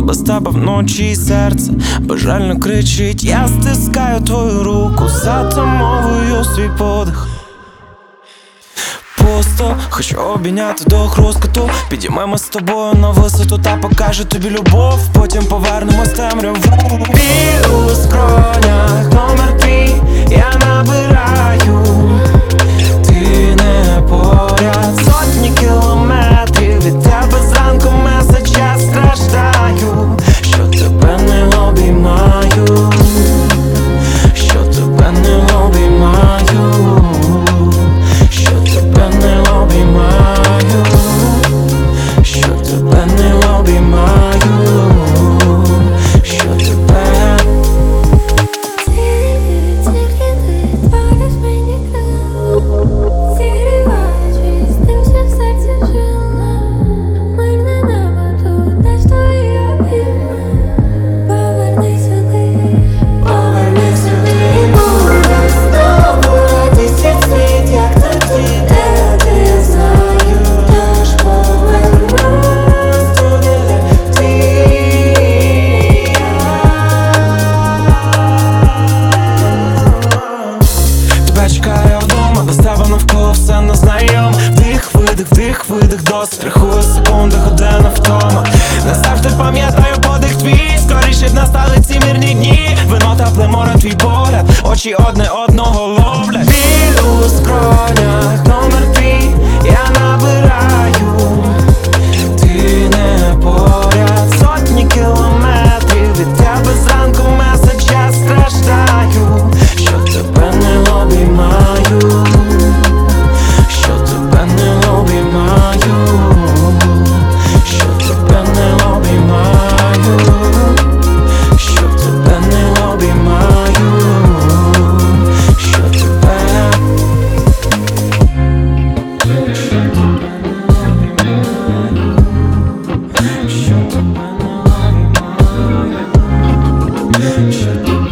без тебе вночі серце бажально кричить. Я стискаю твою руку, затамовую свій подих. Пусто, хочу обійняти до хрускоту. Підіймемо з тобою на висоту та покажу тобі любов. Потім повернемось темряву. Біль у скронях, номер твій я набираю. Ти не поряд, сотні кілометрів від тебе зранку меседж, я страждаю, що тебе не обіймаю, що тебе не обіймаю, що тебе не обіймаю, що тебе не обіймаю, що тебе. Чекаю вдома, без тебе навколо все незнайом. Вдих, видих, досить. Рахую секунди, година втома. Не завжди пам'ятаю подих твій. Скоріше б настали ці мирні дні. Вино тепле море, твій погляд, очі одне одного ловлять. Біль у скронях, номер твій я набираю. Ти не поряд, сотні кілометрів від тебе зранку меседж, я страждаю, що тебе не обіймаю, що тебе не обіймаю, що тебе не обіймаю, що тебе не обіймаю, що тебе. Що тебе не обіймаю, що тебе.